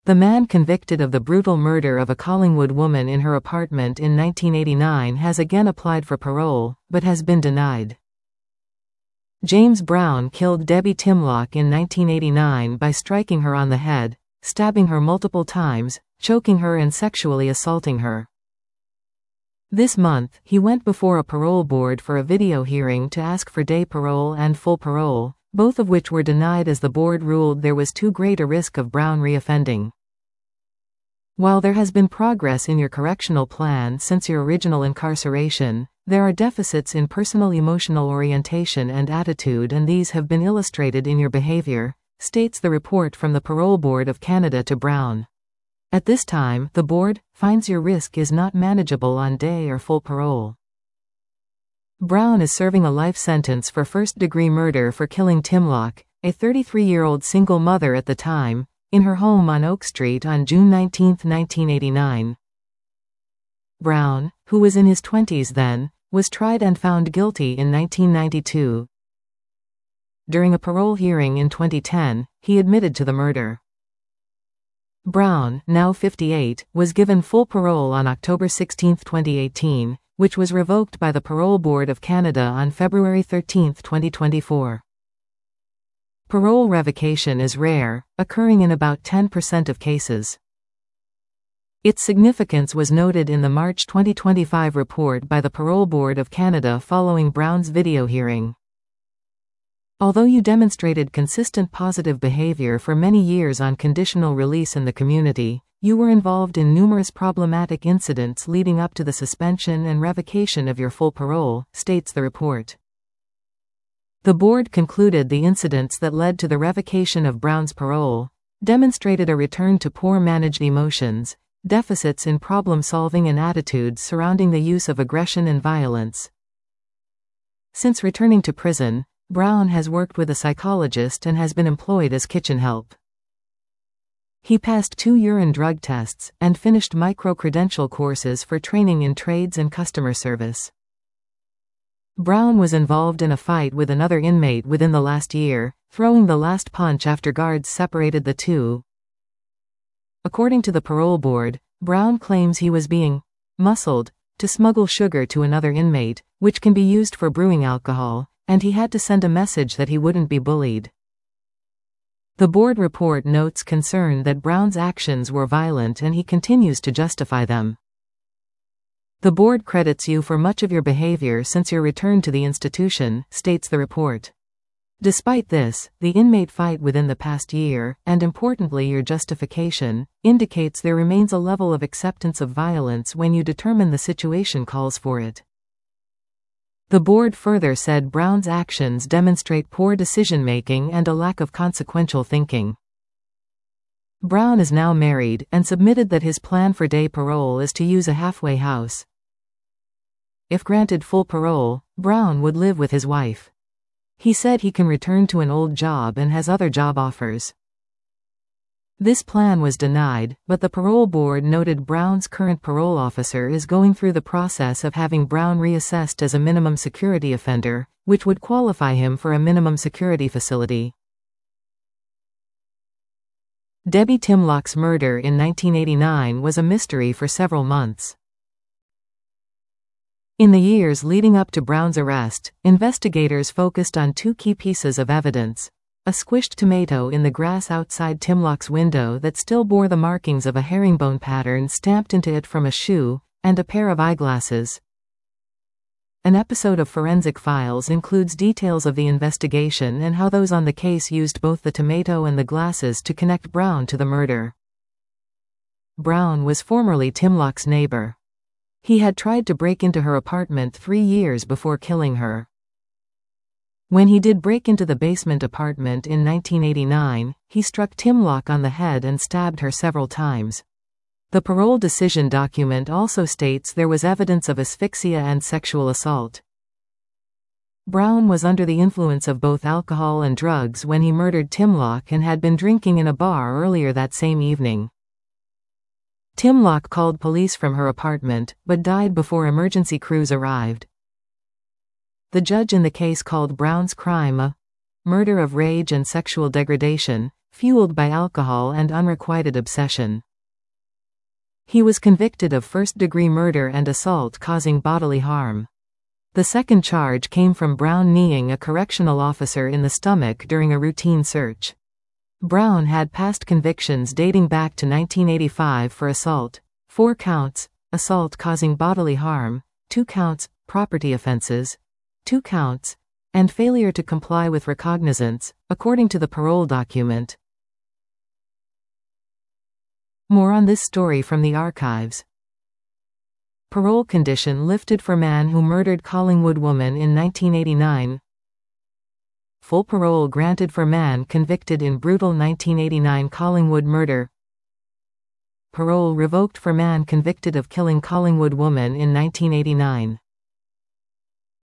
The man convicted of the brutal murder of a Collingwood woman in her apartment in 1989 has again applied for parole, but has been denied. James Brown killed Debbie Timlock in 1989 by striking her on the head, stabbing her multiple times, choking her and sexually assaulting her. This month, he went before a parole board for a video hearing to ask for day parole and full parole, both of which were denied as the board ruled there was too great a risk of Brown reoffending. While there has been progress in your correctional plan since your original incarceration, there are deficits in personal emotional orientation and attitude, and these have been illustrated in your behavior, states the report from the Parole Board of Canada to Brown. At this time, the board finds your risk is not manageable on day or full parole. Brown is serving a life sentence for first-degree murder for killing Timlock, a 33-year-old single mother at the time, in her home on Oak Street on June 19, 1989. Brown, who was in his 20s then, was tried and found guilty in 1992. During a parole hearing in 2010, he admitted to the murder. Brown, now 58, was given full parole on October 16, 2018, which was revoked by the Parole Board of Canada on February 13, 2024. Parole revocation is rare, occurring in about 10% of cases. Its significance was noted in the March 2025 report by the Parole Board of Canada following Brown's video hearing. Although you demonstrated consistent positive behavior for many years on conditional release in the community, you were involved in numerous problematic incidents leading up to the suspension and revocation of your full parole, states the report. The board concluded the incidents that led to the revocation of Brown's parole demonstrated a return to poor managed emotions, deficits in problem-solving and attitudes surrounding the use of aggression and violence. Since returning to prison, Brown has worked with a psychologist and has been employed as kitchen help. He passed 2 urine drug tests and finished micro-credential courses for training in trades and customer service. Brown was involved in a fight with another inmate within the last year, throwing the last punch after guards separated the two. According to the parole board, Brown claims he was being muscled to smuggle sugar to another inmate, which can be used for brewing alcohol, and he had to send a message that he wouldn't be bullied. The board report notes concern that Brown's actions were violent and he continues to justify them. The board credits you for much of your behavior since your return to the institution, states the report. Despite this, the inmate fight within the past year, and importantly your justification, indicates there remains a level of acceptance of violence when you determine the situation calls for it. The board further said Brown's actions demonstrate poor decision-making and a lack of consequential thinking. Brown is now married and submitted that his plan for day parole is to use a halfway house. If granted full parole, Brown would live with his wife. He said he can return to an old job and has other job offers. This plan was denied, but the parole board noted Brown's current parole officer is going through the process of having Brown reassessed as a minimum security offender, which would qualify him for a minimum security facility. Debbie Timlock's murder in 1989 was a mystery for several months. In the years leading up to Brown's arrest, investigators focused on 2 key pieces of evidence: a squished tomato in the grass outside Timlock's window that still bore the markings of a herringbone pattern stamped into it from a shoe, and a pair of eyeglasses. An episode of Forensic Files includes details of the investigation and how those on the case used both the tomato and the glasses to connect Brown to the murder. Brown was formerly Timlock's neighbor. He had tried to break into her apartment 3 years before killing her. When he did break into the basement apartment in 1989, he struck Timlock on the head and stabbed her several times. The parole decision document also states there was evidence of asphyxia and sexual assault. Brown was under the influence of both alcohol and drugs when he murdered Timlock and had been drinking in a bar earlier that same evening. Timlock called police from her apartment, but died before emergency crews arrived. The judge in the case called Brown's crime a murder of rage and sexual degradation, fueled by alcohol and unrequited obsession. He was convicted of first-degree murder and assault causing bodily harm. The second charge came from Brown kneeing a correctional officer in the stomach during a routine search. Brown had past convictions dating back to 1985 for assault, 4 counts, assault causing bodily harm, 2 counts, property offenses, 2 counts, and failure to comply with recognizance, according to the parole document. More on this story from the archives. Parole condition lifted for man who murdered Collingwood woman in 1989. Full parole granted for man convicted in brutal 1989 Collingwood murder. Parole revoked for man convicted of killing Collingwood woman in 1989.